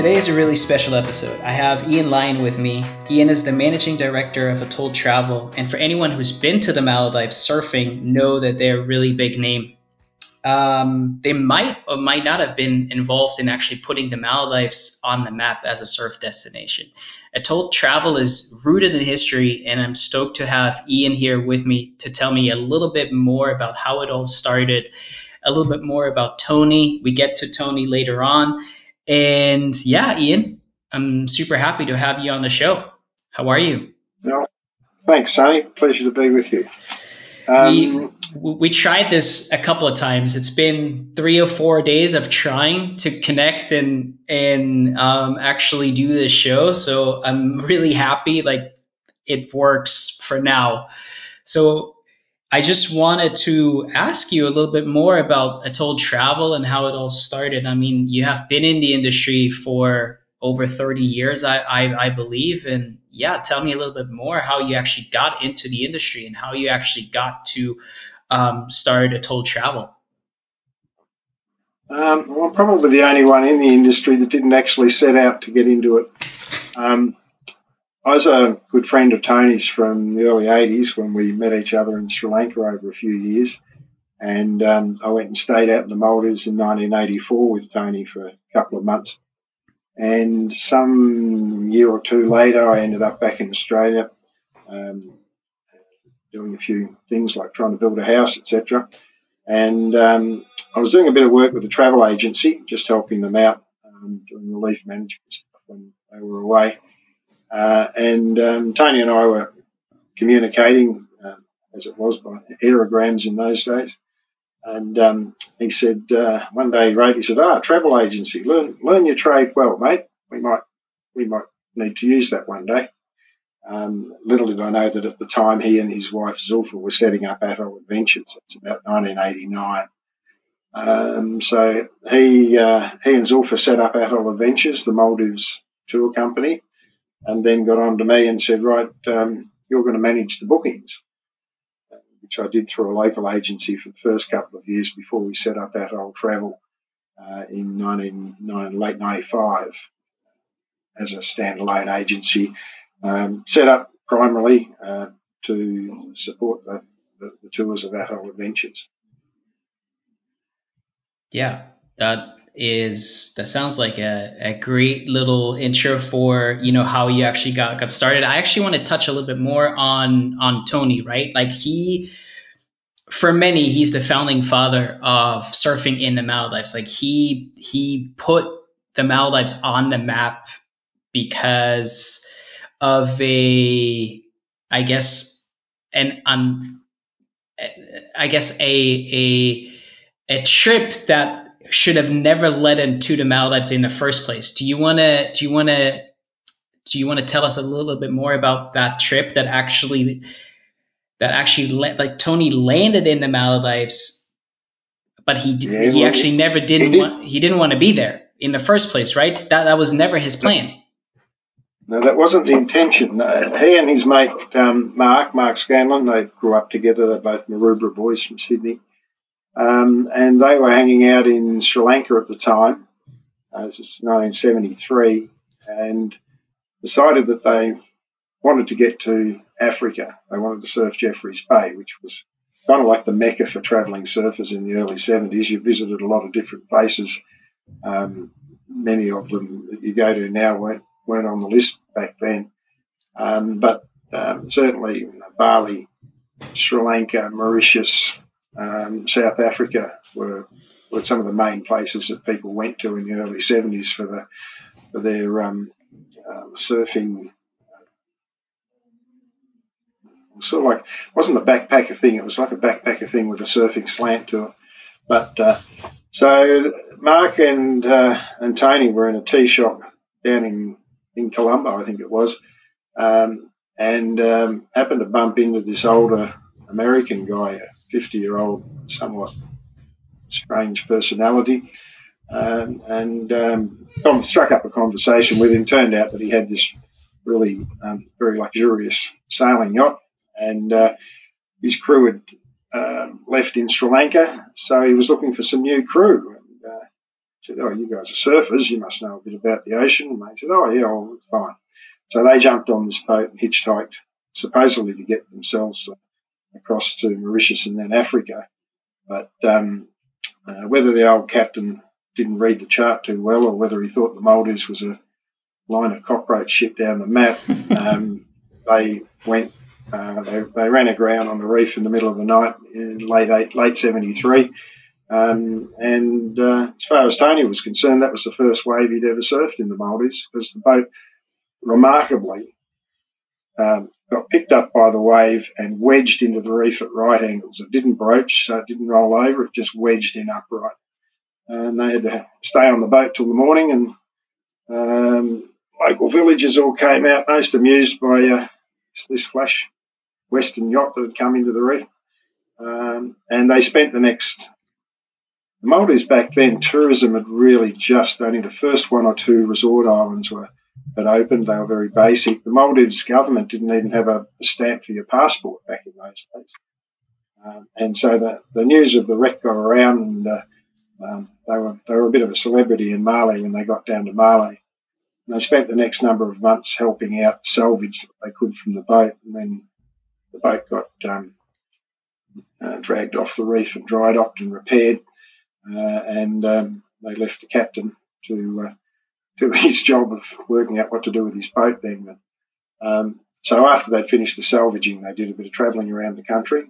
Today is a really special episode. I have Ian Lyon with me. Ian is the managing director of Atoll Travel, and for anyone who's been to the Maldives surfing, know that they're a really big name. They might or might not have been involved in actually putting the Maldives on the map as a surf destination. Atoll Travel is rooted in history, and I'm stoked to have Ian here with me to tell me a little bit more about how it all started, a little bit more about Tony. We get to Tony later on. And yeah, Ian, I'm super happy to have you on the show. How are you? No, thanks, Sonny. Pleasure to be with you. We tried this a couple of times. It's been 3 or 4 days of trying to connect and actually do this show. So I'm really happy like it works for now. So I just wanted to ask you a little bit more about Atoll Travel and how it all started. I mean, you have been in the industry for over 30 years, I believe. And yeah, tell me a little bit more how you actually got into the industry and how you actually got to start Atoll Travel. Well, probably the only one in the industry that didn't actually set out to get into it. I was a good friend of Tony's from the early 80s when we met each other in Sri Lanka over a few years. And I went and stayed out in the Maldives in 1984 with Tony for a couple of months. And some year or two later, I ended up back in Australia doing a few things like trying to build a house, etc. And I was doing a bit of work with a travel agency, just helping them out, doing relief management stuff when they were away. And Tony and I were communicating, as it was by aerograms in those days. And he said, one day he wrote, he said, travel agency, learn your trade well, mate. We might need to use that one day. Little did I know that at the time he and his wife Zulfa were setting up Atoll Adventures. It's about 1989. So he and Zulfa set up Atoll Adventures, the Maldives tour company, and then got on to me and said, right, you're going to manage the bookings, which I did through a local agency for the first couple of years before we set up Atoll Travel in late 95 as a standalone agency, set up primarily to support the tours of Atoll Adventures. Yeah, that sounds like a great little intro for how you actually got started. I actually want to touch a little bit more on Tony, right? Like for many, he's the founding father of surfing in the Maldives. Like he put the Maldives on the map because of a trip that should have never led him to the Maldives in the first place. Do you want to tell us a little bit more about that trip that actually like Tony landed in the Maldives, but he didn't want to be there in the first place, right? That was never his plan. No, that wasn't the intention. He and his mate Mark Scanlon, they grew up together. They're both Maroubra boys from Sydney. And they were hanging out in Sri Lanka at the time. This is 1973, and decided that they wanted to get to Africa. They wanted to surf Jeffreys Bay, which was kind of like the Mecca for travelling surfers in the early 70s. You visited a lot of different places. Many of them that you go to now weren't on the list back then. But certainly Bali, Sri Lanka, Mauritius, South Africa were some of the main places that people went to in the early 70s for their surfing. Sort of like, it wasn't a backpacker thing, it was like a backpacker thing with a surfing slant to it. But so Mark and Tony were in a tea shop down in Colombo, I think it was, and happened to bump into this older American guy, a 50-year-old, somewhat strange personality, and struck up a conversation with him. Turned out that he had this really very luxurious sailing yacht, and his crew had left in Sri Lanka, so he was looking for some new crew. And said, "Oh, you guys are surfers. You must know a bit about the ocean." And they said, "Oh, yeah, well, fine." So they jumped on this boat and hitchhiked, supposedly to get themselves across to Mauritius and then Africa. But whether the old captain didn't read the chart too well, or whether he thought the Maldives was a line of cockroach shit down the map, they went. They ran aground on the reef in the middle of the night in late 73. And as far as Tony was concerned, that was the first wave he'd ever surfed in the Maldives, because the boat remarkably got picked up by the wave and wedged into the reef at right angles. It didn't broach, so it didn't roll over. It just wedged in upright. And they had to stay on the boat till the morning, and local villagers all came out, most amused by this flash Western yacht that had come into the reef. And they spent the Maldives back then, tourism had really just, only the first one or two resort islands had opened. They were very basic. The Maldives government didn't even have a stamp for your passport back in those days. And so the news of the wreck got around, and they were a bit of a celebrity in Mali when they got down to Mali. And they spent the next number of months helping out salvage that they could from the boat. And then the boat got dragged off the reef and dry docked and repaired. And they left the captain to do his job of working out what to do with his boat then. So after they'd finished the salvaging, they did a bit of travelling around the country,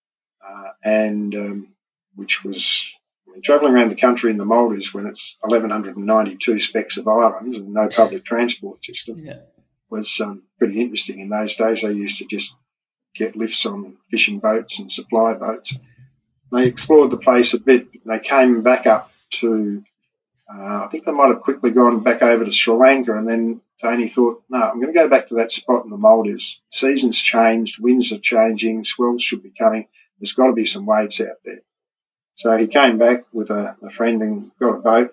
which was travelling around the country in the Maldives when it's 1,192 specks of islands and no public transport system was pretty interesting. In those days, they used to just get lifts on fishing boats and supply boats. They explored the place a bit. They came back up to, I think they might have quickly gone back over to Sri Lanka, and then Tony thought, no, I'm going to go back to that spot in the Maldives. Seasons changed, winds are changing, swells should be coming. There's got to be some waves out there. So he came back with a friend and got a boat.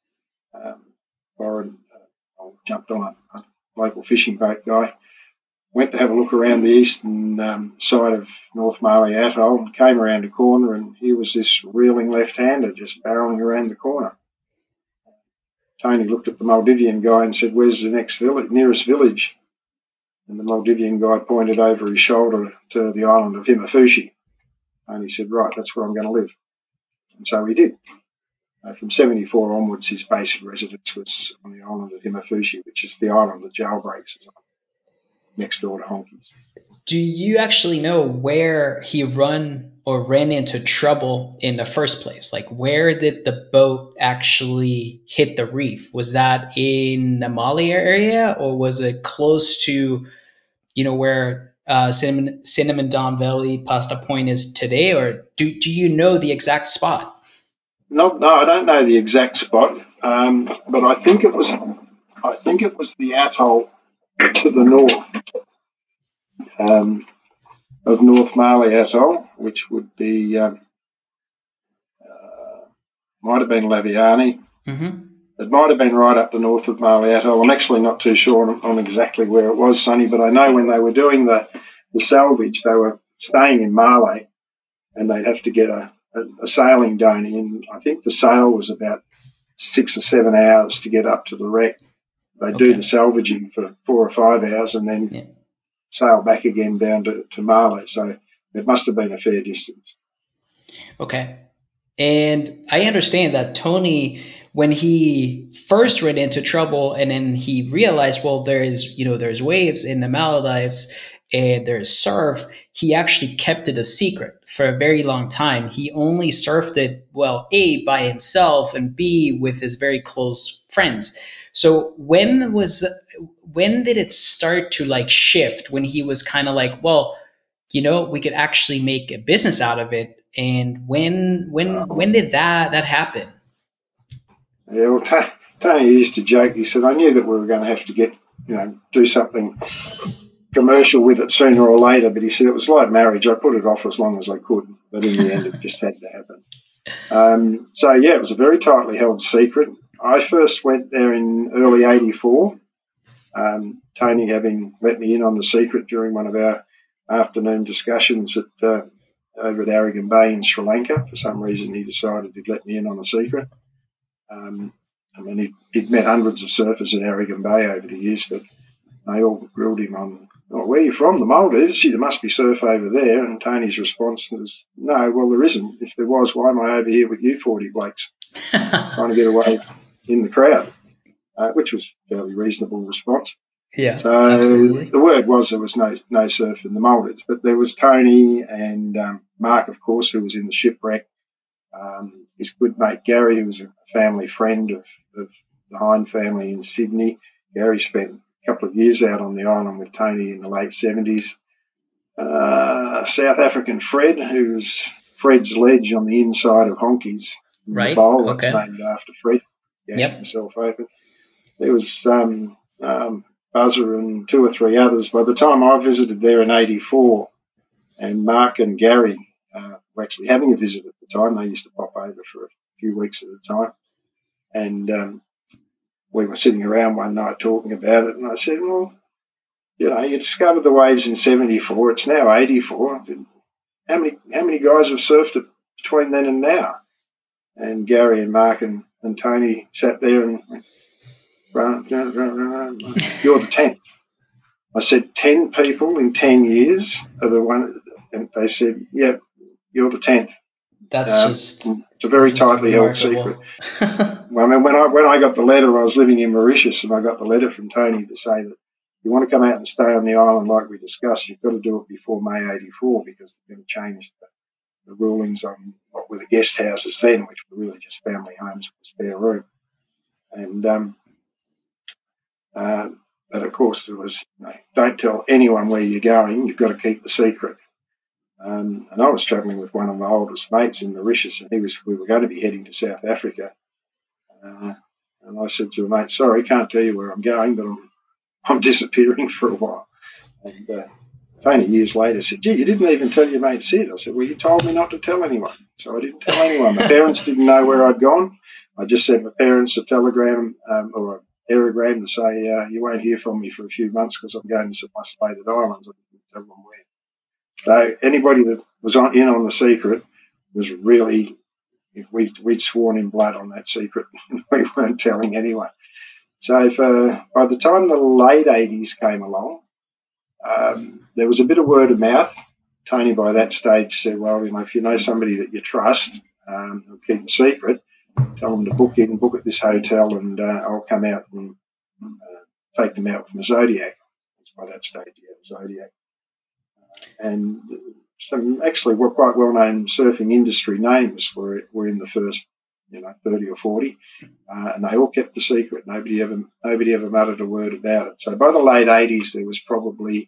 Jumped on a local fishing boat guy. Went to have a look around the eastern side of North Mali Atoll and came around a corner, and here was this reeling left-hander just barreling around the corner. Tony looked at the Maldivian guy and said, "Where's the nearest village?" And the Maldivian guy pointed over his shoulder to the island of Himafushi. And he said, "Right, that's where I'm going to live." And so he did. From 74 onwards, his basic residence was on the island of Himafushi, which is the island that jailbreaks is on, next door to Honkies. Do you actually know where he ran into trouble in the first place? Like, where did the boat actually hit the reef? Was that in the Mali area, or was it close to, where Cinnamon Don Valley, Pasta Point is today? Or do you know the exact spot? No, I don't know the exact spot, but I think it was the atoll to the north of North Mali Atoll, which would be might have been Laviani. Mm-hmm. It might have been right up the north of Mali Atoll. I'm actually not too sure on exactly where it was, Sonny, but I know when they were doing the salvage, they were staying in Mali, and they'd have to get a sailing donkey, and I think the sail was about 6 or 7 hours to get up to the wreck. They'd do the salvaging for 4 or 5 hours and then sail back again down to Mali. So it must have been a fair distance. Okay. And I understand that Tony, when he first ran into trouble and then he realized, well, there's waves in the Maldives and there's surf, he actually kept it a secret for a very long time. He only surfed it, well, A, by himself, and B, with his very close friends. So when did it start to shift, when he was kind of like, well, we could actually make a business out of it? And when did that happen? Yeah, well, Tony used to joke. He said, "I knew that we were going to have to get, do something commercial with it sooner or later." But he said it was like marriage. I put it off as long as I could, but in the end, it just had to happen. So yeah, it was a very tightly held secret. I first went there in early '84. Tony having let me in on the secret during one of our afternoon discussions over at Aragon Bay in Sri Lanka. For some reason, he decided he'd let me in on the secret. I mean, he'd met hundreds of surfers at Aragon Bay over the years, but they all grilled him on, "Oh, where are you from? The Maldives? Gee, there must be surf over there." And Tony's response was, "No, well, there isn't. If there was, why am I over here with you 40 blokes trying to get away in the crowd?" Which was a fairly reasonable response. Yeah, so absolutely. The word was there was no surf in the Maldives, but there was Tony and Mark, of course, who was in the shipwreck. His good mate Gary, who was a family friend of the Hine family in Sydney. Gary spent a couple of years out on the island with Tony in the late 70s. South African Fred, who's Fred's Ledge on the inside of Honkies. Right. The bowl okay. that's named after Fred. Yep. Himself open. There was Buzzer and two or three others. By the time I visited there in '84, and Mark and Gary were actually having a visit at the time, they used to pop over for a few weeks at a time. And we were sitting around one night talking about it, and I said, "Well, you discovered the waves in '74. It's now '84. How many guys have surfed it between then and now?" And Gary and Mark and Tony sat there and went, "You're the 10th." I said, 10 people in 10 years are the one, and they said, "Yeah, you're the 10th." It's a very tightly held secret. Well, I mean, when I got the letter, I was living in Mauritius, and I got the letter from Tony to say that you want to come out and stay on the island like we discussed, you've got to do it before May '84 because they're going to change the rulings on what were the guest houses then, which were really just family homes with a spare room. And but of course there was, don't tell anyone where you're going, you've got to keep the secret. And I was travelling with one of my oldest mates in Mauritius, and we were going to be heading to South Africa. And I said to a mate, "Sorry, can't tell you where I'm going, but I'm disappearing for a while." And Tony years later said, "Gee, you didn't even tell your mate Sid." I said, "Well, you told me not to tell anyone." So I didn't tell anyone. My parents didn't know where I'd gone. I just sent my parents a telegram or an aerogram to say, "You won't hear from me for a few months because I'm going to my Splendid Islands." I didn't tell them where. So anybody that was in on the secret was really, we'd sworn in blood on that secret. We weren't telling anyone. So by the time the late 80s came along, there was a bit of word of mouth. Tony by that stage said, "Well, if you know somebody that you trust, who'll keep a secret, tell them to book at this hotel, and I'll come out and take them out with my Zodiac." By that stage, he had a Zodiac. And some actually were quite well-known surfing industry names were in the first 30 or 40, and they all kept the secret. Nobody ever muttered a word about it. So by the late 80s, there was probably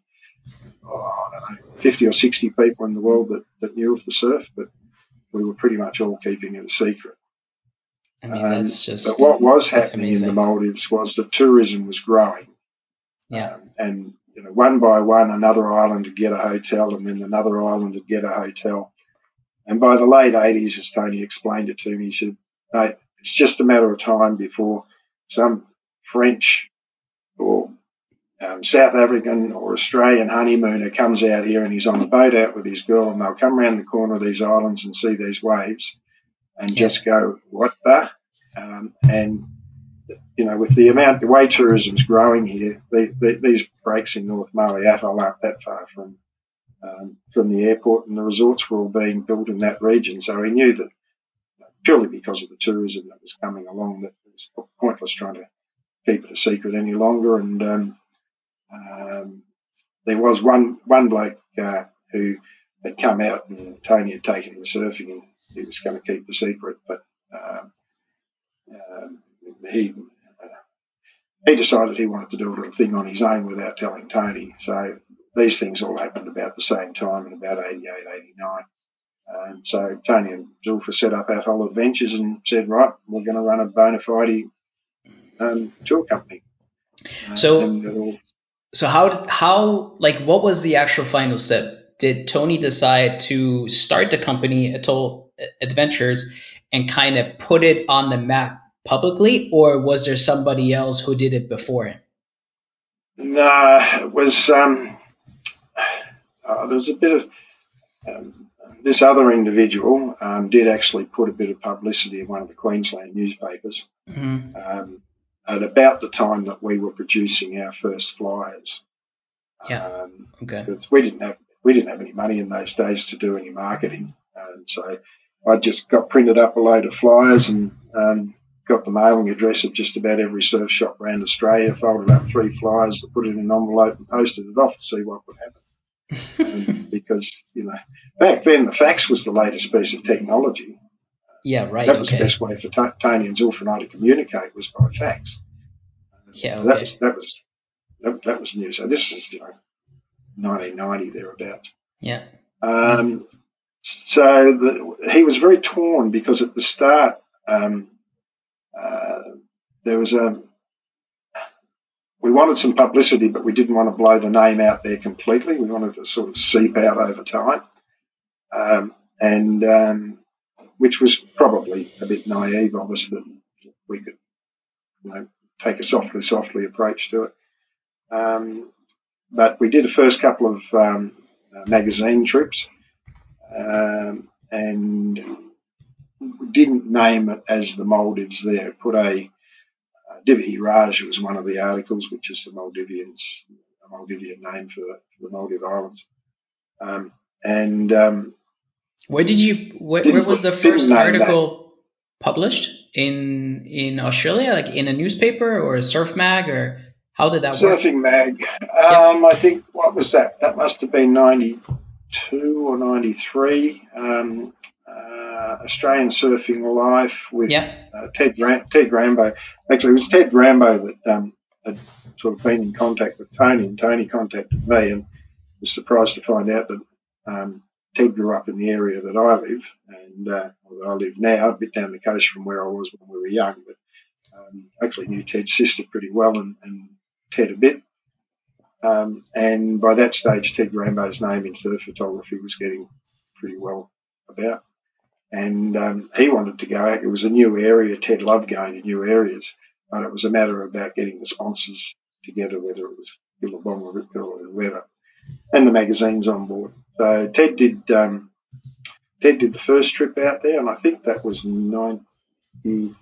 50 or 60 people in the world that knew of the surf, but we were pretty much all keeping it a secret. I mean, that's just. But what was happening amazing. in the Maldives was that tourism was growing. Yeah. And one by one, another island would get a hotel, and then another island would get a hotel. And by the late 80s, as Tony explained it to me, he said, "Mate, it's just a matter of time before some French or South African or Australian honeymooner comes out here and he's on a boat out with his girl, and they'll come around the corner of these islands and see these waves and just go, what the?" And with the way tourism's growing here, these breaks in North Malé Atoll aren't that far from the airport, and the resorts were all being built in that region. So he knew that purely because of the tourism that was coming along, that it was pointless trying to keep it a secret any longer. And there was one bloke who had come out, and Tony had taken him surfing, and he was going to keep the secret, but he decided he wanted to do a little thing on his own without telling Tony. So these things all happened about the same time in about 88, 89. So Tony and Zulfa set up Atoll Adventures and said, "Right, we're going to run a bona fide tour company." So how what was the actual final step? Did Tony decide to start the company Atoll Adventures and kind of put it on the map publicly, or was there somebody else who did it before him? No, it was there was a bit of this other individual did actually put a bit of publicity in one of the Queensland newspapers at about the time that we were producing our first flyers. Yeah. Okay. Because we didn't have any money in those days to do any marketing, so I just got printed up a load of flyers and got the mailing address of just about every surf shop around Australia, folded up 3 flyers, put it in an envelope and posted it off to see what would happen. Because, back then the fax was the latest piece of technology. Yeah, right. That was the best way for Tony and Zulf and I to communicate was by fax. Yeah, okay. That was new. So this is, 1990 thereabouts. Yeah. So he was very torn because at the start there was we wanted some publicity, but we didn't want to blow the name out there completely. We wanted to sort of seep out over time, and which was probably a bit naive of us that we could, take a softly approach to it. But we did the first couple of magazine trips, and didn't name it as the Maldives there. Put a Divi Raj was one of the articles, which is a Maldivian name for the Maldive Islands. Where was the first article published in Australia? Like in a newspaper or a surf mag, or how did that work? Surfing mag. I think, what was that? That must have been 92 or 93. Australian Surfing Life with Ted Grambo. Actually, it was Ted Grambo that had sort of been in contact with Tony, and Tony contacted me, and was surprised to find out that Ted grew up in the area that I live, and I live now, a bit down the coast from where I was when we were young, but actually knew Ted's sister pretty well and Ted a bit. And by that stage, Ted Grambo's name in surf photography was getting pretty well about. And he wanted to go out. It was a new area. Ted loved going to new areas, but it was a matter about getting the sponsors together, whether it was Billabong or Rip Curl or whoever, and the magazines on board. So Ted did the first trip out there, and I think that was 92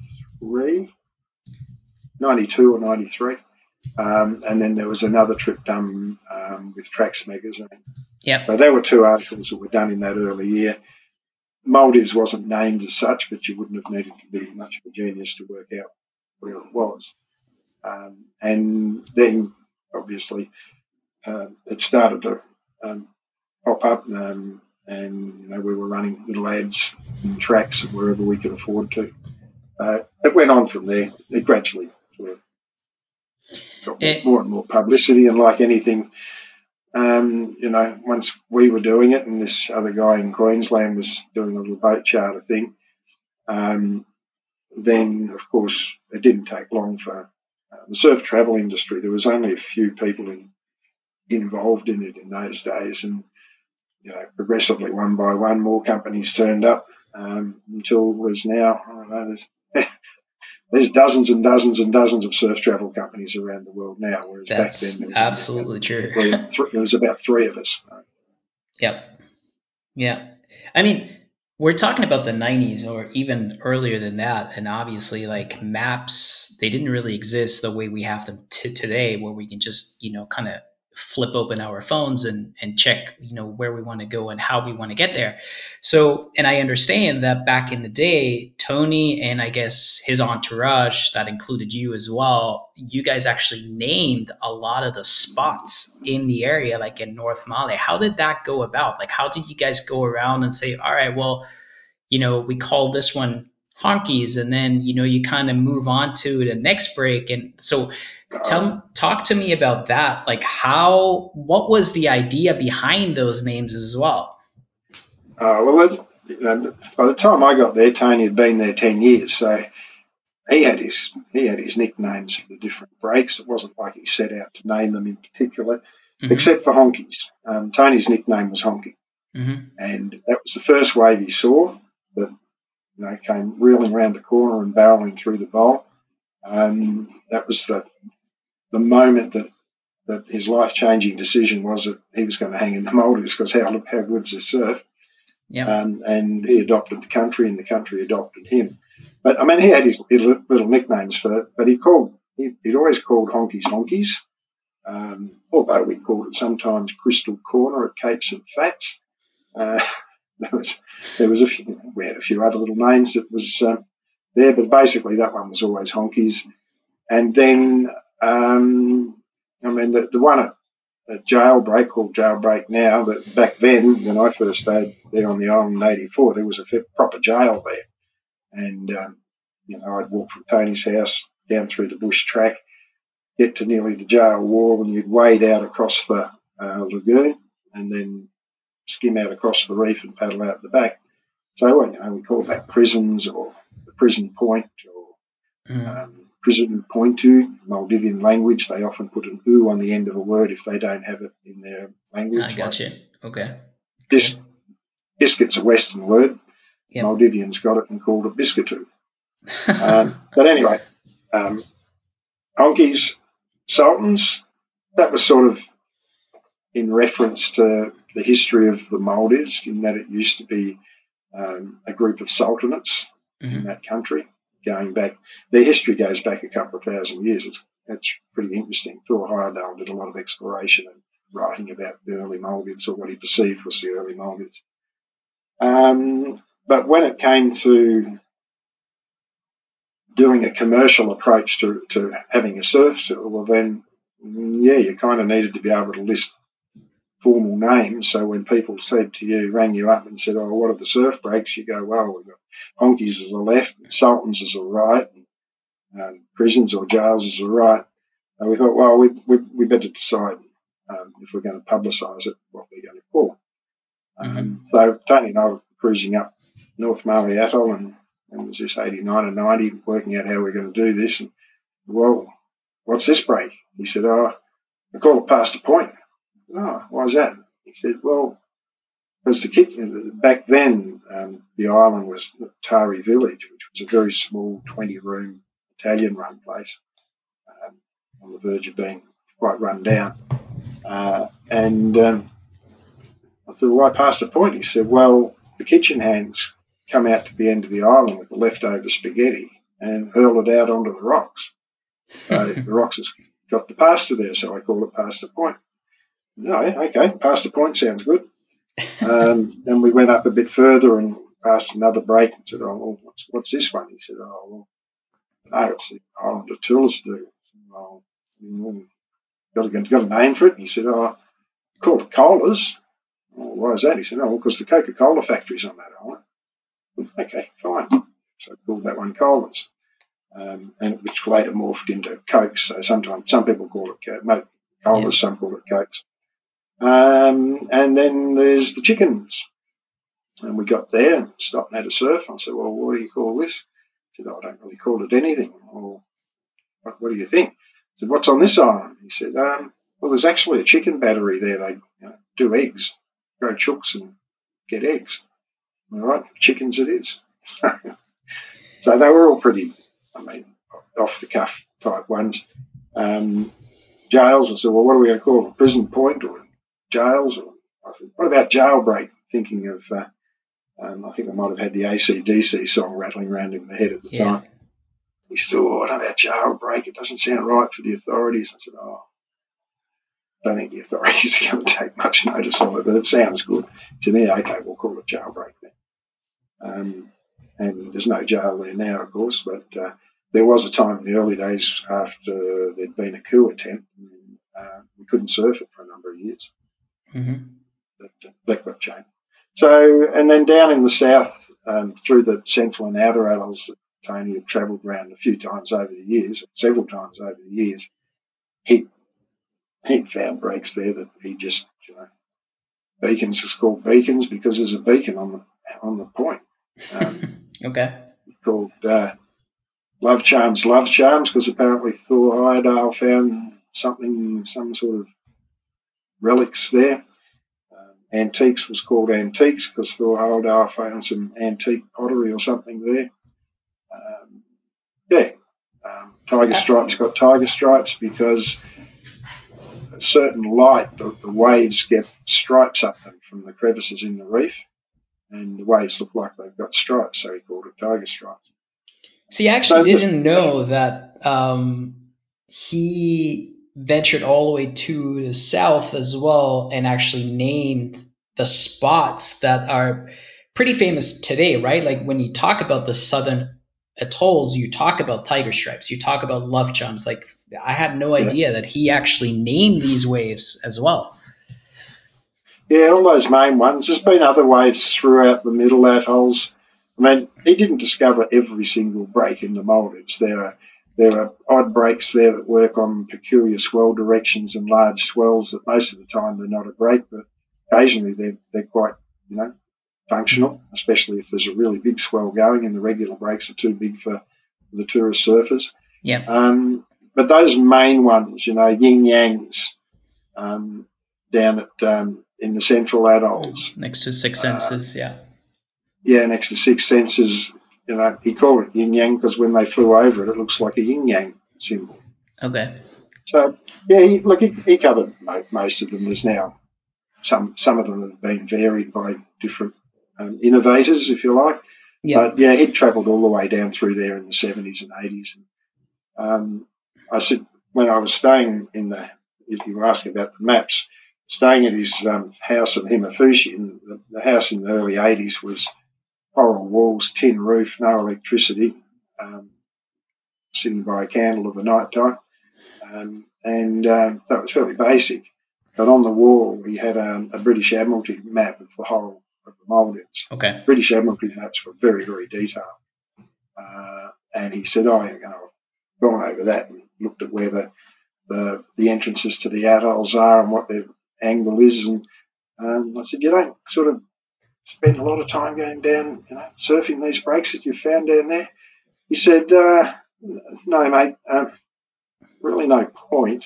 or 93. And then there was another trip done with Tracks magazine. Yeah. So there were 2 articles that were done in that early year. Maldives wasn't named as such, but you wouldn't have needed to be much of a genius to work out where it was. And then, obviously, it started to pop up, and we were running little ads in Tracks wherever we could afford to. It went on from there. It gradually sort of got more and more publicity, and like anything, once we were doing it and this other guy in Queensland was doing a little boat charter thing, then, of course, it didn't take long for the surf travel industry. There was only a few people involved in it in those days, and, progressively, one by one, more companies turned up until there's now, I don't know, there's dozens and dozens and dozens of surf travel companies around the world now, whereas back then there was absolutely true. There was about 3 of us. Yep. Yeah. I mean, we're talking about the 90s or even earlier than that, and obviously, like, maps, they didn't really exist the way we have them today, where we can just, kind of flip open our phones and check, where we want to go and how we want to get there. So, and I understand that back in the day, Tony and I guess his entourage, that included you as well, you guys actually named a lot of the spots in the area, like in North Malé. How did that go about? Like, how did you guys go around and say, all right, well, we call this one Honkies, and then, you kind of move on to the next break. And so talk to me about that. Like, what was the idea behind those names as well? Well, by the time I got there, Tony had been there 10 years, so he had his nicknames for the different breaks. It wasn't like he set out to name them in particular, except for Honkies. Tony's nickname was Honky, and that was the first wave he saw that came reeling around the corner and barreling through the bowl. That was the moment that his life-changing decision was that he was going to hang in the Maldives, because how good's his surf. and he adopted the country, and the country adopted him. But I mean, he had his little nicknames for it. But he'd always called honkies honkies. Although we called it sometimes Crystal Corner at Capes and Fats. There was a few, we had a few other little names that was there, but basically that one was always honkies. And then, the one at Jailbreak, called Jailbreak now, but back then, when I first stayed there on the island in '84, there was a proper jail there. And, I'd walk from Tony's house down through the bush track, get to nearly the jail wall, and you'd wade out across the lagoon and then skim out across the reef and paddle out the back. So, we call that prisons or the prison point or prison pointu, Maldivian language. They often put an "u" on the end of a word if they don't have it in their language. I got you. Okay. Biscuit's a Western word. Yep. Maldivians got it and called it biscuitu. But anyway, honkies, sultans, that was sort of in reference to the history of the Maldives, in that it used to be a group of sultanates in that country. Going back, their history goes back a couple of thousand years. It's pretty interesting. Thor Heyerdahl did a lot of exploration and writing about the early Maldives, or what he perceived was the early Maldives. But when it came to doing a commercial approach to having a surf tour, well then, you kind of needed to be able to list formal names. So when people rang you up and said, "Oh, what are the surf breaks?" You go, "Well, we've got honkies as a left, and sultans as a right, and prisons or jails as a right." And we thought, well, we better decide if we're going to publicise it, what we're going to call. So Tony and I were cruising up North Malé Atoll, and it was this 89 and 90, working out how we're going to do this. And, well, what's this break? He said, "Oh, I call it past the point." "Oh, why is that?" He said, "Well, because back then the island was Tari Village, which was a very small 20-room Italian-run place on the verge of being quite run down. And I thought, why past the point? He said, "Well, the kitchen hands come out to the end of the island with the leftover spaghetti and hurl it out onto the rocks. So the rocks has got the pasta there, so I call it past the point." "No, okay, past the point sounds good." Then we went up a bit further and passed another break and said, "Oh, well, what's this one?" He said, "Oh, well, no, it's the island of Tulasdu." "Well, got a name for it?" And he said, "Oh, call it Colas." "Well, why is that?" He said, "Oh, because the Coca-Cola factory's on that island." "Okay, fine." So I called that one Colas, and which later morphed into Cokes. So sometimes some people call it Colas, some call it Cokes. And then there's the chickens. And we got there and stopped and had a surf. I said, "Well, what do you call this?" He said, "I don't really call it anything." "Well, what do you think?" I said, "What's on this island?" He said, "Well, there's actually a chicken battery there. They do eggs, grow chooks and get eggs." "All right, chickens it is." So they were all pretty, off-the-cuff type ones. Jails, I said, "Well, what are we going to call it? Prison point or jails?" Or I said, "What about Jailbreak?" Thinking of, I think I might have had the AC/DC song rattling around in my head at the time. He said, "Oh, what about Jailbreak? It doesn't sound right for the authorities." I said, "Oh, I don't think the authorities are going to take much notice of it, but it sounds good to me. Okay, we'll call it Jailbreak then." And there's no jail there now, of course, but there was a time in the early days after there'd been a coup attempt, and we couldn't surf it for a number of years. That got changed. So, and then down in the south, through the central and outer atolls that Tony had travelled around a few times over the years, several times over the years, he'd found breaks there that he just, Beacons is called Beacons because there's a beacon on the point. Okay. Called Love Charms because apparently Thor Heyerdahl found some sort of relics there. Antiques was called Antiques because Thor Heyerdahl found some antique pottery or something there. Tiger Stripes got Tiger Stripes because a certain light, the waves get stripes up them from the crevices in the reef, and the waves look like they've got stripes, so he called it tiger stripes. See, I actually didn't know that he ventured all the way to the south as well and actually named the spots that are pretty famous today, right? Like when you talk about the southern atolls, you talk about tiger stripes, you talk about love chums. Like I had no idea that he actually named these waves as well. Yeah, all those main ones. There's been other waves throughout the middle atolls. I mean, he didn't discover every single break in the Maldives. There are odd breaks there that work on peculiar swell directions and large swells that most of the time they're not a break, but occasionally they're quite, functional, especially if there's a really big swell going and the regular breaks are too big for the tourist surfers. Yeah. But those main ones, Yin Yangs, down at in the central atolls, next to Six Senses, next to Six Senses. He called it yin yang because when they flew over it looks like a yin yang symbol. Okay. So he covered most of them. There's now some of them have been varied by different innovators, if you like. But he'd travelled all the way down through there in the 70s and 80s. And I said when I was staying if you were asking about the maps, staying at his house in Himafushi, and the house in the early 80s was coral walls, tin roof, no electricity, sitting by a candle of a night time. That was fairly basic. But on the wall, he had a British Admiralty map of the whole of the Maldives. Okay. British Admiralty maps were very, very detailed. And he said, I've gone over that and looked at where the entrances to the atolls are and what their angle is. And I said, you don't sort of spend a lot of time going down, surfing these breaks that you've found down there? He said, no, mate, really no point.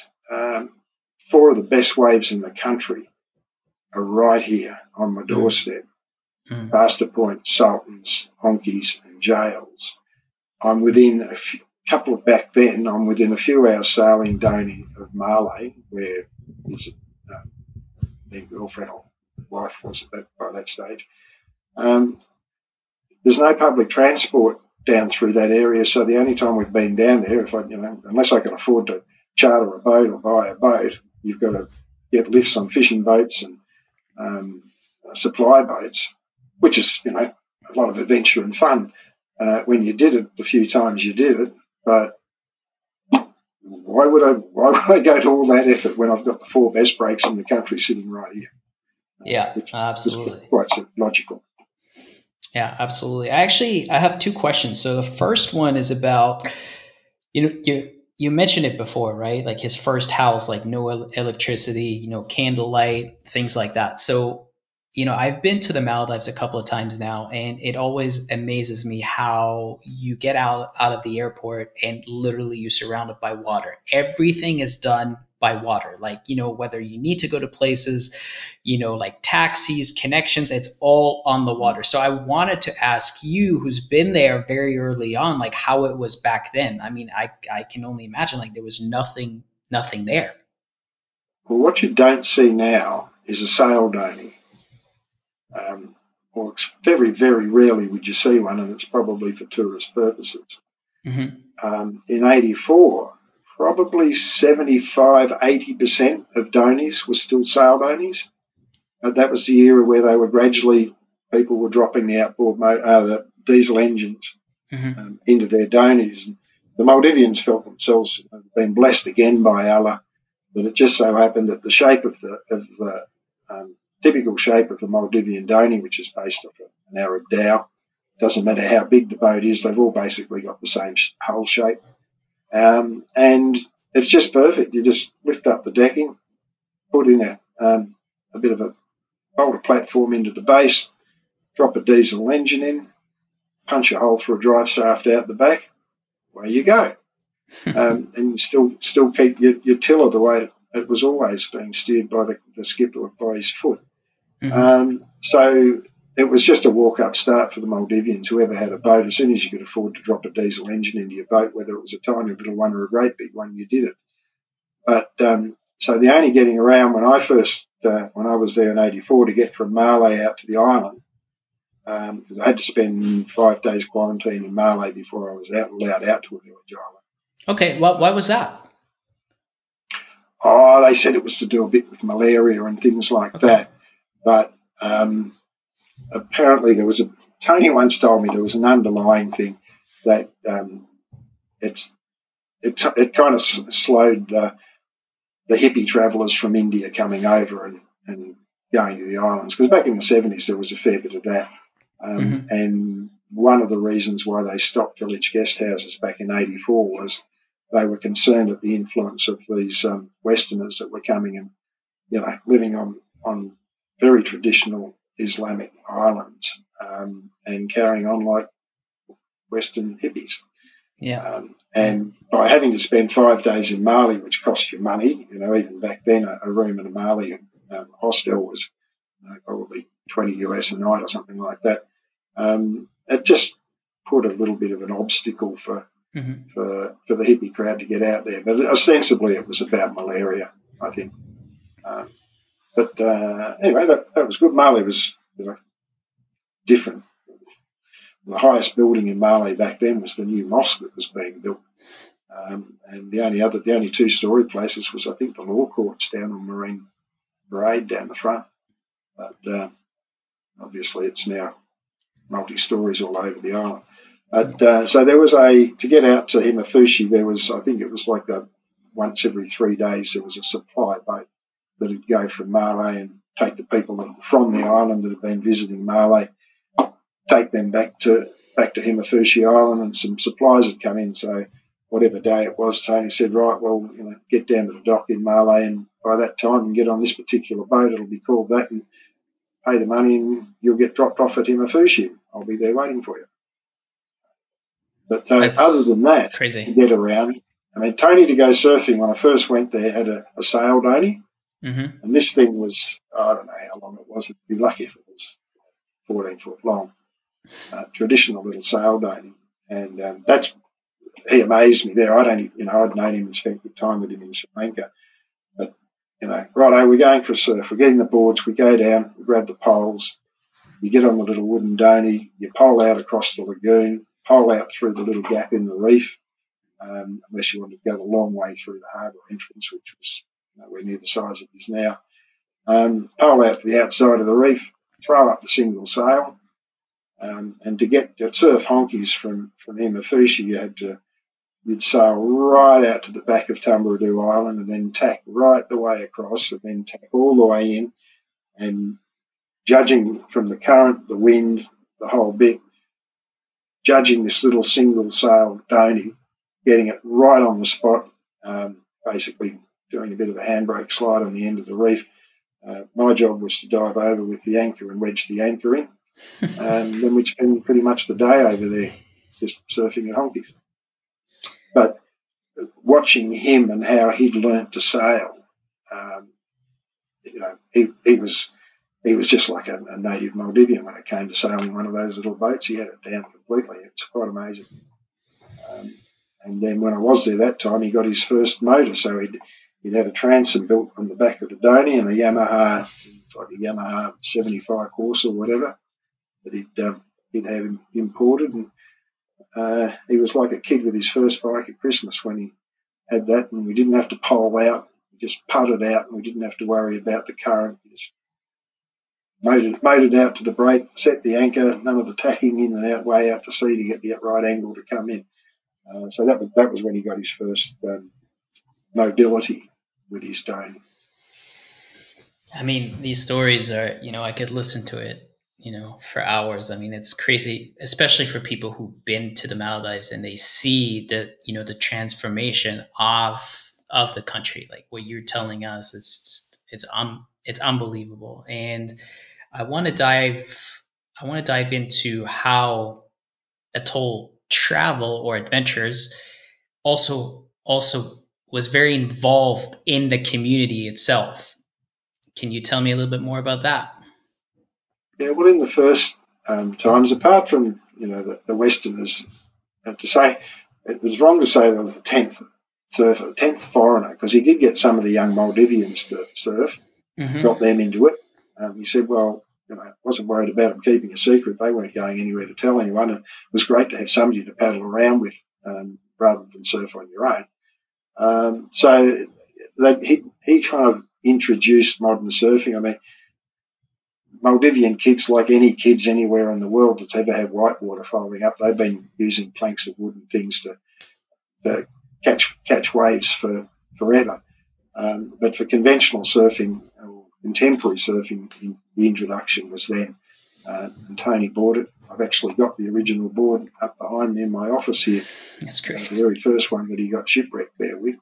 4 of the best waves in the country are right here on my doorstep. Faster Point, Sultans, Honkies and Jails. I'm within I'm within a few hours sailing Donny of Malé, where his their girlfriend or wife was by that stage. There's no public transport down through that area, so the only time we've been down there, unless I can afford to charter a boat or buy a boat, you've got to get lifts on fishing boats and supply boats, which is a lot of adventure and fun when you did it the few times you did it. But why would I go to all that effort when I've got the 4 best breaks in the country sitting right here? Yeah, absolutely. Is quite logical. Yeah, absolutely. I have 2 questions. So the first one is about, you mentioned it before, right? Like his first house, like no electricity, candlelight, things like that. So, I've been to the Maldives a couple of times now, and it always amazes me how you get out of the airport and literally you're surrounded by water. Everything is done by water. Like, whether you need to go to places, like taxis, connections, it's all on the water. So I wanted to ask you, who's been there very early on, like how it was back then. I mean, I can only imagine like there was nothing there. Well, what you don't see now is a sail doning. Or very, very rarely would you see one, and it's probably for tourist purposes. Mm-hmm. In 84, probably 75-80% of donies were still sail donies. That was the era where they were people were dropping the outboard the diesel engines into their donies. And the Maldivians felt themselves been blessed again by Allah, but it just so happened that the shape of the typical shape of the Maldivian donie, which is based off an Arab dhow, doesn't matter how big the boat is, they've all basically got the same hull shape. And it's just perfect. You just lift up the decking, put in a bit of bolt a platform into the base, drop a diesel engine in, punch a hole through a drive shaft out the back, away you go. And you still keep your tiller the way it was always being steered by the skipper by his foot. Mm-hmm. So it was just a walk-up start for the Maldivians. Whoever had a boat, as soon as you could afford to drop a diesel engine into your boat, whether it was a tiny little one or a great big one, you did it. But so the only getting around when I was there in 84 to get from Malé out to the island, because I had to spend 5 days quarantine in Malé before I was allowed out to a village island. Okay, why was that? Oh, they said it was to do a bit with malaria and things like that. But apparently Tony once told me there was an underlying thing that it kind of slowed the hippie travellers from India coming over and going to the islands. Because back in the 70s there was a fair bit of that. And one of the reasons why they stopped village guest houses back in 84 was they were concerned at the influence of these Westerners that were coming and, living on very traditional Islamic islands and carrying on like Western hippies. Yeah. And by having to spend 5 days in Malé, which cost you money, even back then a room in a Malé hostel was probably $20 US a night or something like that. It just put a little bit of an obstacle for the hippie crowd to get out there. But ostensibly it was about malaria, I think. But anyway, that was good. Malé was different. The highest building in Malé back then was the new mosque that was being built. And the only two-story places was, I think, the law courts down on Marine Parade down the front. But obviously it's now multi-stories all over the island. But, so there was to get out to Himafushi, I think it was like once every 3 days there was a supply boat that would go from Malé and take the people from the island that had been visiting Malé, take them back to Himafushi Island, and some supplies had come in. So whatever day it was, Tony said, right, well, get down to the dock in Malé, and by that time you can get on this particular boat. It'll be called that, and pay the money, and you'll get dropped off at Himafushi. I'll be there waiting for you. But other than that, crazy. To get around, Tony, to go surfing when I first went there, had a sail donny. And this thing was, I don't know how long it was. I'd be lucky if it was 14 foot long. Traditional little sail donny. And he amazed me there. I'd known him and spent good time with him in Sri Lanka. But, righto, we're going for a surf. We're getting the boards. We go down, we grab the poles. You get on the little wooden donny. You pole out across the lagoon, pole out through the little gap in the reef, unless you wanted to go the long way through the harbour entrance, which was nowhere near the size it is now. Pole out to the outside of the reef, throw up the single sail, and to surf honkies from Himafushi, you'd sail right out to the back of Tumbaradu Island and then tack right the way across and then tack all the way in, and judging from the current, the wind, the whole bit, judging this little single sail donny, getting it right on the spot, basically doing a bit of a handbrake slide on the end of the reef. My job was to dive over with the anchor and wedge the anchor in. And then we'd spend pretty much the day over there just surfing at honkies. But watching him and how he'd learnt to sail, he was just like a native Maldivian when it came to sailing one of those little boats. He had it down completely. It's quite amazing. And then when I was there that time, he got his first motor. So he'd had a transom built on the back of the donny and a Yamaha 75 horse or whatever that he'd have imported. And he was like a kid with his first bike at Christmas when he had that, and we didn't have to pole out. We just putted out, and we didn't have to worry about the current. We just motored out to the break, set the anchor, none of the tacking in and out, way out to sea to get the right angle to come in. So that was when he got his first mobility with his donny. These stories are, I could listen to it, for hours. It's crazy, especially for people who've been to the Maldives and they see the transformation of the country. Like what you're telling us, it's unbelievable. And I want to dive into how Atoll travel or adventures also was very involved in the community itself. Can you tell me a little bit more about that? Yeah, well, in the first times, apart from the Westerners, to say it was wrong to say there was the 10th surfer, the 10th foreigner, because he did get some of the young Maldivians to surf, got them into it. He said, well, wasn't worried about them keeping a secret. They weren't going anywhere to tell anyone. And it was great to have somebody to paddle around with rather than surf on your own. So he kind of introduced modern surfing. I mean, Maldivian kids, like any kids anywhere in the world that's ever had whitewater following up, they've been using planks of wood and things to catch waves forever. But for conventional surfing, or contemporary surfing, the introduction was then. And Tony bought it. I've actually got the original board up behind me in my office here. That's great. The very first one that he got shipwrecked there with.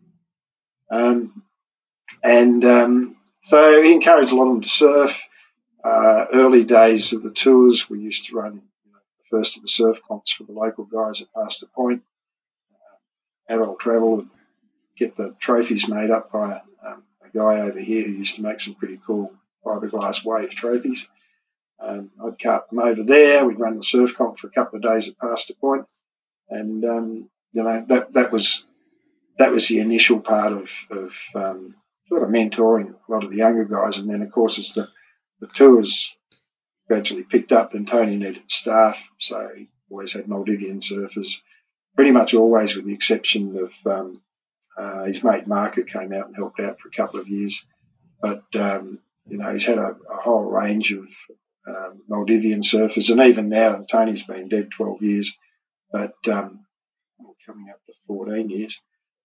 So he encouraged a lot of them to surf. Early days of the tours, we used to run the first of the surf comps for the local guys at Pasta Point. Adult Travel would get the trophies made up by a guy over here who used to make some pretty cool fiberglass wave trophies. I'd cart them over there. We'd run the surf comp for a couple of days at Pasta Point, and that was the initial part of sort of mentoring a lot of the younger guys. And then, of course, as the tours gradually picked up, then Tony needed staff, so he always had Maldivian surfers, pretty much always, with the exception of his mate Mark, who came out and helped out for a couple of years. But he's had a whole range of Maldivian surfers, and even now, Tony's been dead 12 years, but coming up to 14 years.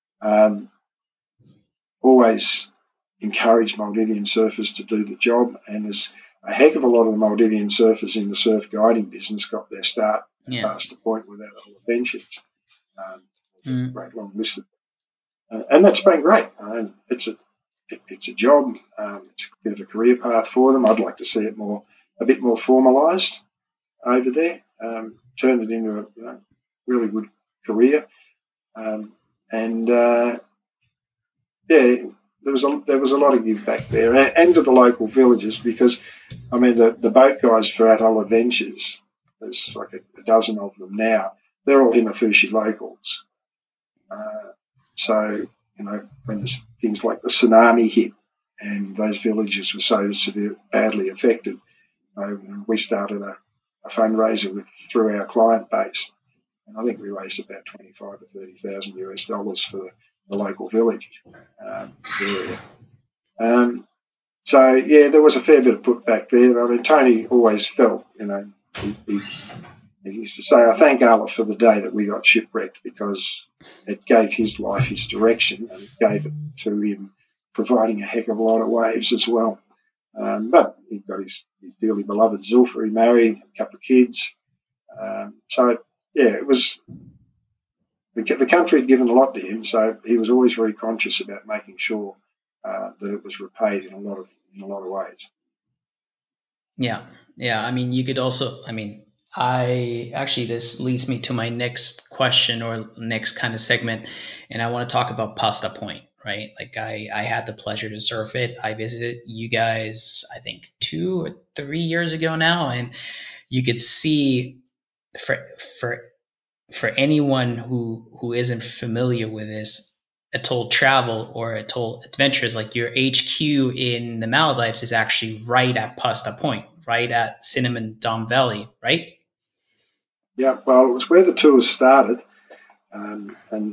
Always encouraged Maldivian surfers to do the job, and there's a heck of a lot of the Maldivian surfers in the surf guiding business got their start past the point without a whole adventures. Great long list of and that's been great. It's a job. It's a bit of a career path for them. I'd like to see it a bit more formalised over there. Turn it into a really good career. There was a lot of give back there, and to the local villages, because I mean the boat guys for Atoll Adventures, there's like a dozen of them now. They're all Himafushi locals. So when there's things like the tsunami hit and those villages were so badly affected, we started a fundraiser through our client base, and I think we raised about $25,000 to $30,000 for the local village area. There was a fair bit of putback there. I mean, Tony always felt, he used to say, I thank Allah for the day that we got shipwrecked, because it gave his life his direction, and it gave it to him providing a heck of a lot of waves as well. But he got his dearly beloved Zulfa. He married, a couple of kids. It was the country had given a lot to him, so he was always very conscious about making sure that it was repaid in a lot of ways. Yeah. I mean, you could also. I mean, this leads me to my next question or next kind of segment, and I want to talk about Pasta Point. Right, like I had the pleasure to surf it. I visited you guys, I think 2 or 3 years ago now, and you could see for anyone who isn't familiar with this, Atoll Travel or Atoll Adventures, like your HQ in the Maldives is actually right at Pasta Point, right at Cinnamon Dom Valley, right? Yeah, well, it was where the tours started, and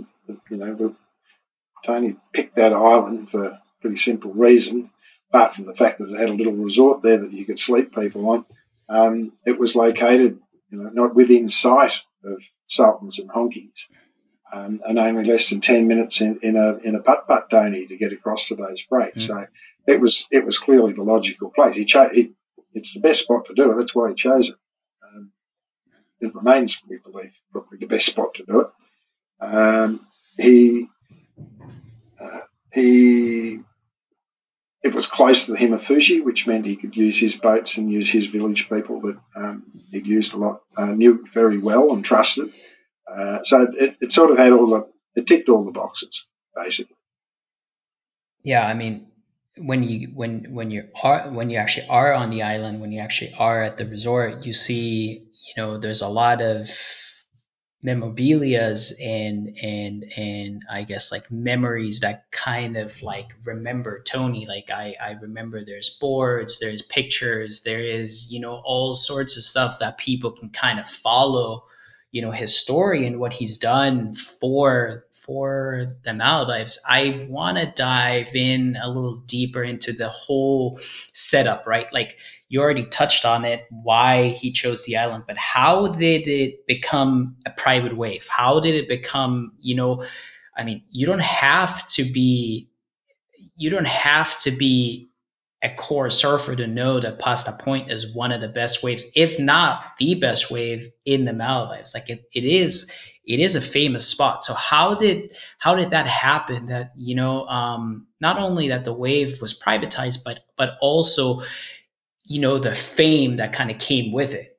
Tony picked that island for a pretty simple reason, apart from the fact that it had a little resort there that you could sleep people on. It was located, not within sight of Sultans and Honkies, and only less than 10 minutes in a putt-putt donny to get across to those breaks. So it was clearly the logical place. It's the best spot to do it. That's why he chose it. It remains, we believe, probably the best spot to do it. It was close to the Himafushi, which meant he could use his boats and use his village people that he'd used a lot, knew very well and trusted. So it sort of had it ticked all the boxes, basically. Yeah, I mean, when you actually are on the island, when you actually are at the resort, you see, there's a lot of memorabilias and I guess like memories that kind of like remember Tony. Like I remember there's boards, there's pictures, there is, all sorts of stuff that people can kind of follow, his story and what he's done for the Maldives. I want to dive in a little deeper into the whole setup, right? Like you already touched on it, why he chose the island, but how did it become a private wave? How did it become, I mean, you don't have to be a core surfer to know that Pasta Point is one of the best waves, if not the best wave in the Maldives. Like it is a famous spot. So how did that happen? That not only that the wave was privatized, but also the fame that kind of came with it.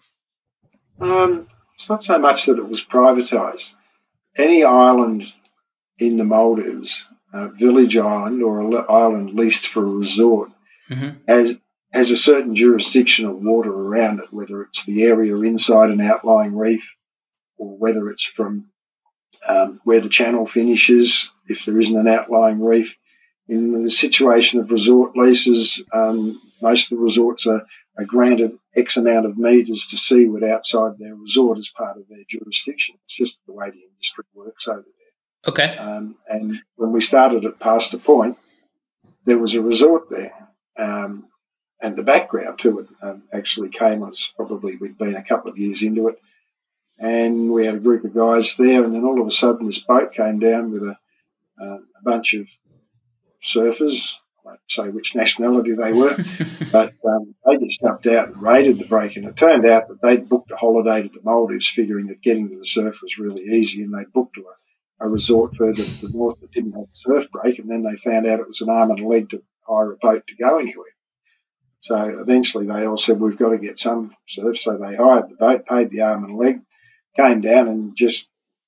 It's not so much that it was privatised. Any island in the Maldives, village island or an island leased for a resort, Mm-hmm. has a certain jurisdiction of water around it, whether it's the area inside an outlying reef or whether it's from where the channel finishes, if there isn't an outlying reef. In the situation of resort leases, most of the resorts are granted X amount of metres to seaward outside their resort as part of their jurisdiction. It's just the way the industry works over there. Okay. And when we started at Pasta Point, there was a resort there. And the background to it actually came as probably we'd been a couple of years into it. And we had a group of guys there, and then all of a sudden this boat came down with a bunch of surfers. I won't say which nationality they were, but they just jumped out and raided the break. And it turned out that they'd booked a holiday to the Maldives, figuring that getting to the surf was really easy, and they booked to a resort further to the north that didn't have a surf break, and then they found out it was an arm and a leg to hire a boat to go anywhere. So eventually they all said, we've got to get some surf. So they hired the boat, paid the arm and a leg, came down and just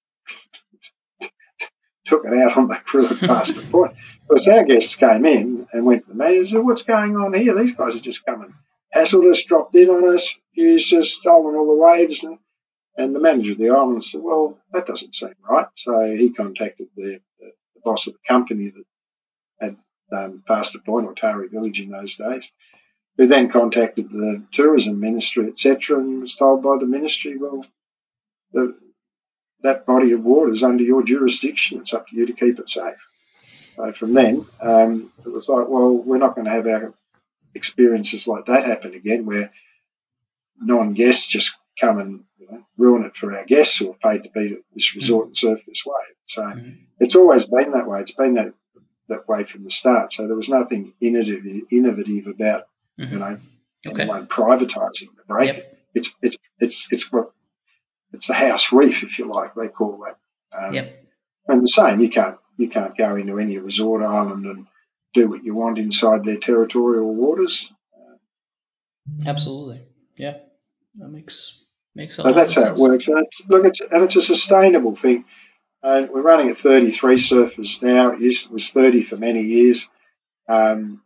took it out on the crew at Pasta Point. Because our guests came in and went to the manager and said, what's going on here? These guys have just come and hassled us, dropped in on us, used us, stolen all the waves. And the manager of the island said, well, that doesn't seem right. So he contacted the boss of the company that had Pasta Point or Tari Village in those days, who then contacted the tourism ministry, etc., and was told by the ministry, well, that body of water is under your jurisdiction. It's up to you to keep it safe. So from then, it was like, well, we're not going to have our experiences like that happen again, where non-guests just come and ruin it for our guests who have paid to be at this resort and surf this way. So it's always been that way. It's been that way from the start. So there was nothing innovative about anyone privatising the break. Yep. It's the house reef, if you like, they call that. Yep. And the same, you can't go into any resort island and do what you want inside their territorial waters. Absolutely, yeah, that makes a lot of sense. So that's how it works. And it's a sustainable thing. We're running at 33 surfers now. It was 30 for many years, and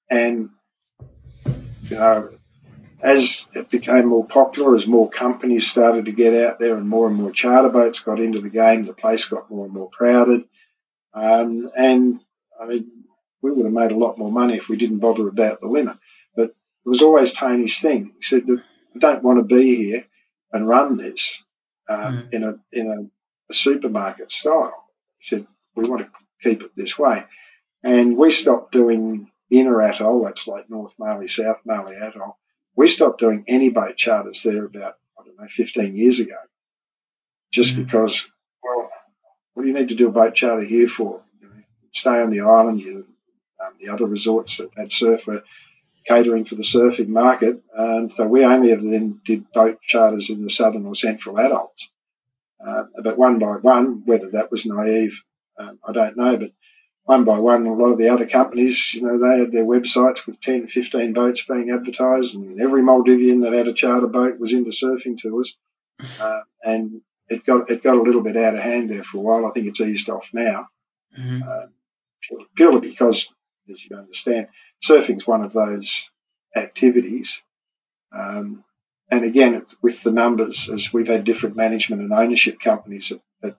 as it became more popular, as more companies started to get out there and more charter boats got into the game, the place got more and more crowded. And I mean, we would have made a lot more money if we didn't bother about the limit. But it was always Tony's thing. He said, I don't want to be here and run this in a supermarket style. He said, we want to keep it this way. And we stopped doing Inner Atoll, that's like North Malé, South Malé Atoll. We stopped doing any boat charters there about, 15 years ago, just because, well, what do you need to do a boat charter here for? Stay on the island. The other resorts that had surf were catering for the surfing market. So we only ever then did boat charters in the southern or central atolls. But one by one, whether that was naive, I don't know, but one by one, a lot of the other companies, they had their websites with 10, 15 boats being advertised, and every Maldivian that had a charter boat was into surfing tours. And it got a little bit out of hand there for a while. I think it's eased off now, purely because, as you understand, surfing's one of those activities and again, it's with the numbers, as we've had different management and ownership companies at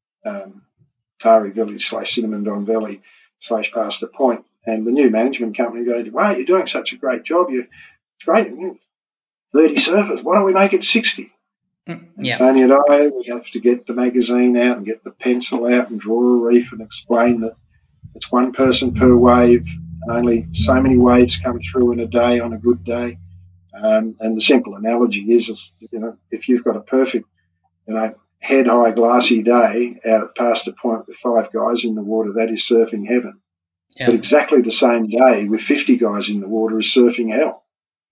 Tari Village / Cinnamon Valley / Past the Point, and the new management company goes, wow, you're doing such a great job. It's great. 30 surfers. Why don't we make it 60? Yeah. Tony and I would have to get the magazine out and get the pencil out and draw a reef and explain that it's one person per wave. Only so many waves come through in a day on a good day. And the simple analogy is, if you've got a perfect, head-high glassy day out at Past the Point with 5 guys in the water, that is surfing heaven. Yeah. But exactly the same day with 50 guys in the water is surfing hell.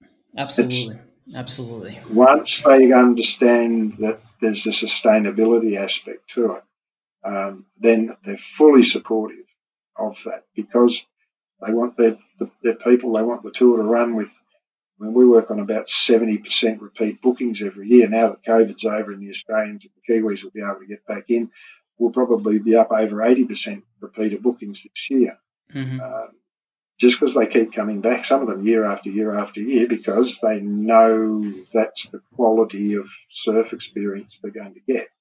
Absolutely. Once they understand that there's the sustainability aspect to it, then they're fully supportive of that, because they want their people, they want the tour to run with. I mean, we work on about 70% repeat bookings every year. Now that COVID's over and the Australians and the Kiwis will be able to get back in, we'll probably be up over 80% repeated bookings this year. Mm-hmm. Just because they keep coming back, some of them year after year after year, because they know that's the quality of surf experience they're going to get.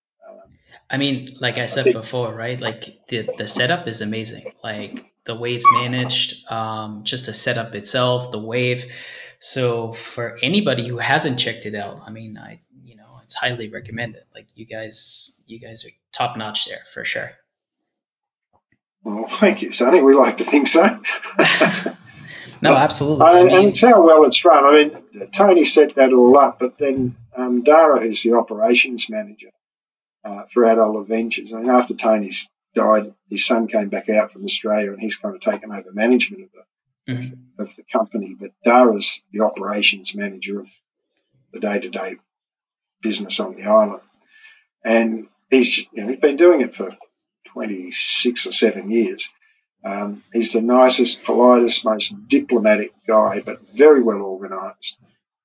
I mean, like I said before, right? Like the setup is amazing. Like the way it's managed, just the setup itself, the wave. So for anybody who hasn't checked it out, I mean, it's highly recommended. Like you guys are top notch there for sure. Well, thank you, Sonny. We like to think so. No, absolutely. And it's how well it's run. I mean, Tony set that all up, but then Dara, who's the operations manager for Adult Adventures, I mean, after Tony's died, his son came back out from Australia and he's kind of taken over management of the company. But Dara's the operations manager of the day-to-day business on the island. And he's been doing it for 26 or 7 years. He's the nicest, politest, most diplomatic guy, but very well organised.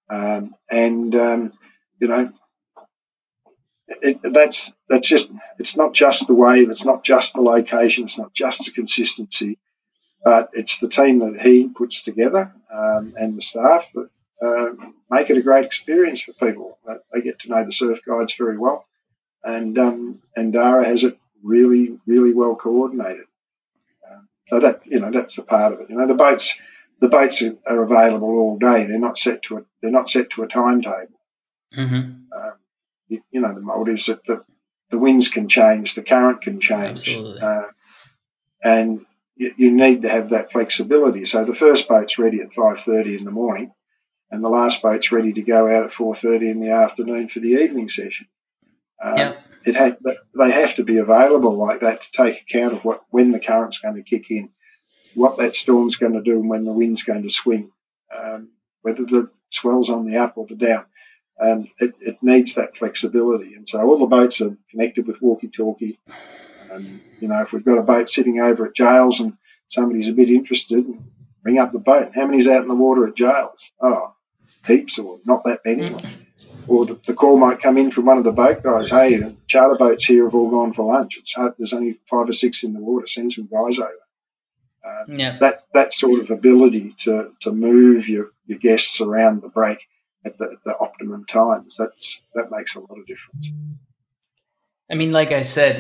That's just, it's not just the wave, it's not just the location, it's not just the consistency, but it's the team that he puts together and the staff that make it a great experience for people. They get to know the surf guides very well, and Dara has it really, really well coordinated. So that's the part of it. The boats are available all day. They're not set to a timetable. Mm-hmm. The Maldives, that the winds can change, the current can change. Absolutely. And you need to have that flexibility. So the first boat's ready at 5:30 in the morning, and the last boat's ready to go out at 4:30 in the afternoon for the evening session. They have to be available like that to take account of when the current's going to kick in, what that storm's going to do, and when the wind's going to swing, whether the swell's on the up or the down. It needs that flexibility, and so all the boats are connected with walkie-talkie. If we've got a boat sitting over at Jails and somebody's a bit interested, ring up the boat. How many's out in the water at Jails? Oh, heaps, or not that many. Or the call might come in from one of the boat guys. Hey, the charter boats here have all gone for lunch. It's hard, there's only 5 or 6 in the water. Send some guys over. That sort of ability to move your guests around the break at the optimum times, that makes a lot of difference. I mean, like I said,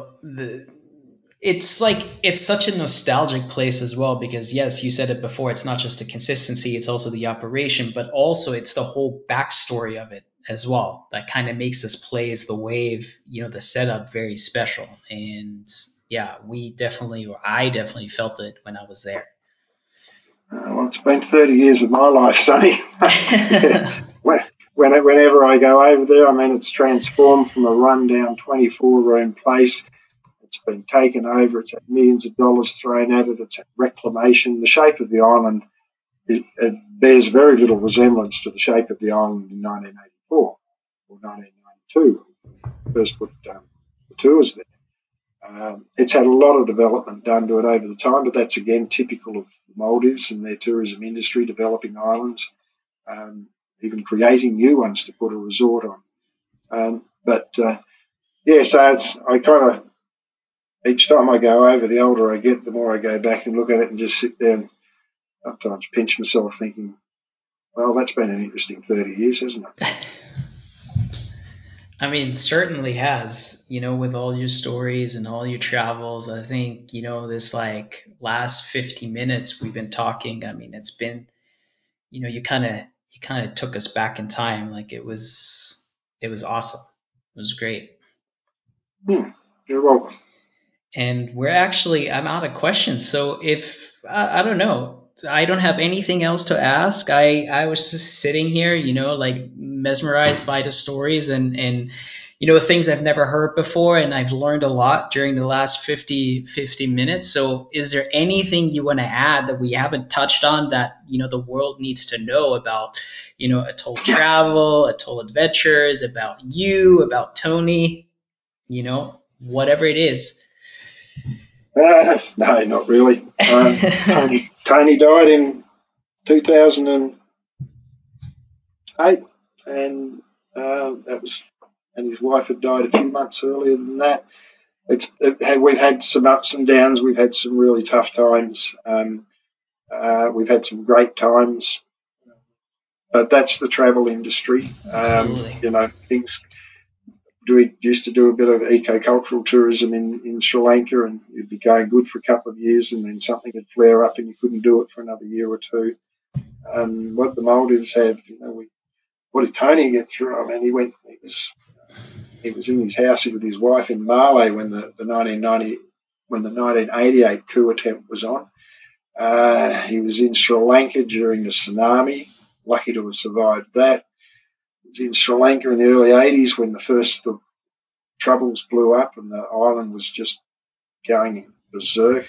it's such a nostalgic place as well, because yes, you said it before, it's not just the consistency, it's also the operation, but also it's the whole backstory of it as well that kind of makes this place, the wave, the setup, very special. And yeah, I definitely felt it when I was there. Well, it's been 30 years of my life, Sonny. Whenever I go over there, I mean, it's transformed from a rundown 24-room place. It's been taken over. It's had millions of dollars thrown at it. It's had reclamation. The shape of the island, it bears very little resemblance to the shape of the island in 1984 or 1992. First put the tours there. It's had a lot of development done to it over the time, but that's again typical of the Maldives and their tourism industry, developing islands, even creating new ones to put a resort on. So I kind of, each time I go over, the older I get, the more I go back and look at it and just sit there and sometimes pinch myself thinking, Well, that's been an interesting 30 years, hasn't it? I mean, certainly has, with all your stories and all your travels. I think, this like last 50 minutes we've been talking. I mean, it's been, you kind of took us back in time. Like it was awesome. It was great. You're welcome. And I'm out of questions. So if, I don't know, I don't have anything else to ask. I was just sitting here, like mesmerized by the stories and, things I've never heard before. And I've learned a lot during the last fifty minutes. So is there anything you want to add that we haven't touched on that, the world needs to know about, Atoll Travel, Atoll Adventures, about you, about Tony, whatever it is? No, not really. Tony died in 2008, and that was, and his wife had died a few months earlier than that. We've had some ups and downs. We've had some really tough times. We've had some great times, but that's the travel industry. Absolutely. Things. We used to do a bit of eco-cultural tourism in Sri Lanka, and you'd be going good for a couple of years, and then something would flare up, and you couldn't do it for another year or two. What the Maldives have, what did Tony get through? I mean, he was in his house with his wife in Malé when the 1988 coup attempt was on. He was in Sri Lanka during the tsunami, lucky to have survived that. He was in Sri Lanka in the early 80s when the troubles blew up and the island was just going berserk.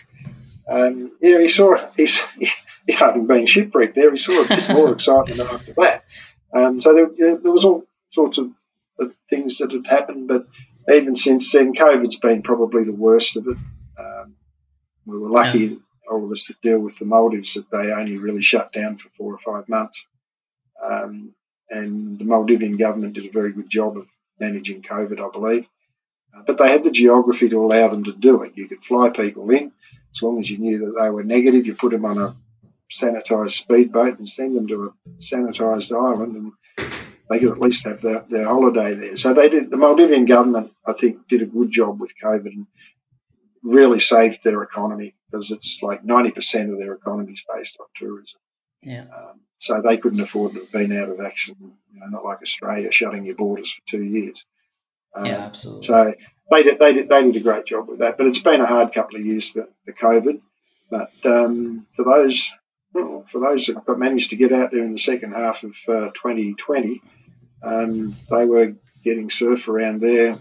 He hadn't been shipwrecked there. He saw a bit more excitement after that. So there was all sorts of things that had happened, but even since then, COVID's been probably the worst of it. We were lucky, all of us, to deal with the Maldives, that they only really shut down for 4 or 5 months. And the Maldivian government did a very good job of managing COVID, I believe. But they had the geography to allow them to do it. You could fly people in as long as you knew that they were negative. You put them on a sanitised speedboat and send them to a sanitised island, and they could at least have their holiday there. So they did. The Maldivian government, I think, did a good job with COVID and really saved their economy, because it's like 90% of their economy is based on tourism. Yeah. So they couldn't afford to have been out of action, not like Australia shutting your borders for 2 years. Yeah, absolutely. So they did a great job with that. But it's been a hard couple of years, the COVID. But for those that managed to get out there in the second half of 2020, they were getting surf around there.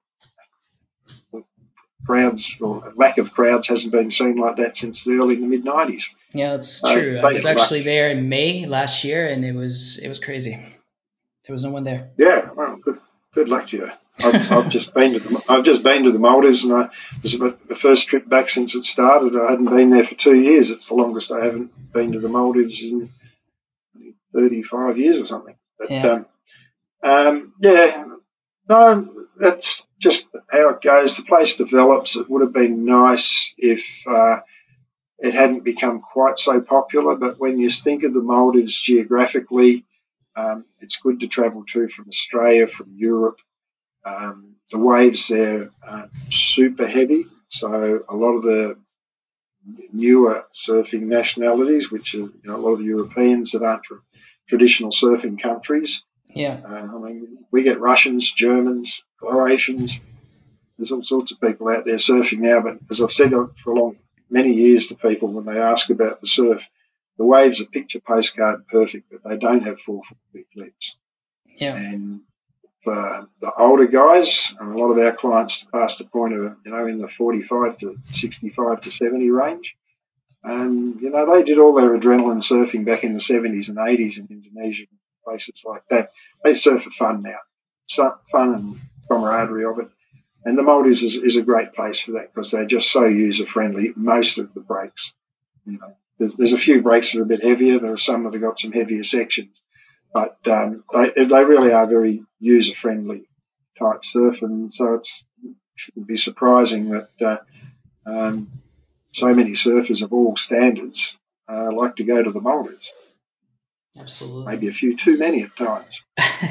Crowds, or lack of crowds, hasn't been seen like that since the early to mid 90s. Yeah, that's true. I was actually there in May last year, and it was crazy. There was no one there. Yeah, well, good luck to you. I've just been to the Maldives, and it was the first trip back since it started. I hadn't been there for 2 years. It's the longest I haven't been to the Maldives in 35 years or something. But, no, that's just how it goes. The place develops. It would have been nice if it hadn't become quite so popular, but when you think of the Maldives geographically, it's good to travel to from Australia, from Europe. The waves there aren't super heavy, so a lot of the newer surfing nationalities, which are a lot of the Europeans that aren't from traditional surfing countries. Yeah. We get Russians, Germans, Croatians. There's all sorts of people out there surfing now, but as I've said for many years to people when they ask about the surf, the waves are picture postcard perfect, but they don't have 4 foot big flips. Yeah. And for the older guys, and a lot of our clients past the point of, in the 45 to 65 to 70 range, they did all their adrenaline surfing back in the 70s and 80s in Indonesia and places like that. They surf for fun now. So fun and camaraderie of it. And the Maldives is a great place for that, because they're just so user-friendly, most of the breaks. There's a few breaks that are a bit heavier. There are some that have got some heavier sections. But they really are very user-friendly type surf, and so it shouldn't be surprising that so many surfers of all standards like to go to the Maldives. Absolutely. Maybe a few too many at times.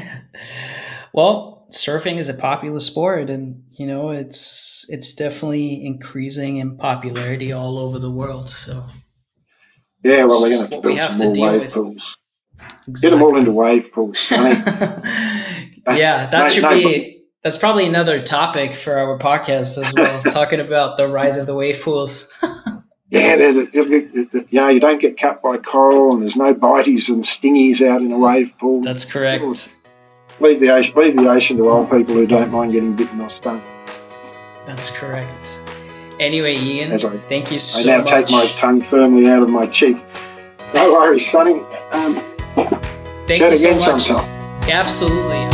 Well, surfing is a popular sport, and it's definitely increasing in popularity all over the world. So yeah, well, we're going it's to just have to what we build have some to more deal wave with. pools. Exactly. Get them all into wave pools, Sonny. Yeah, that's probably another topic for our podcast as well, talking about the rise of the wave pools. Yeah, you don't get cut by coral, and there's no bites and stingies out in a wave pool. That's correct. Leave the ocean to old people who don't mind getting bitten or stung. That's correct. Anyway, Ian, thank you so much. I now take my tongue firmly out of my cheek. No worries, Sonny. Thank you so much. Sometime. Absolutely.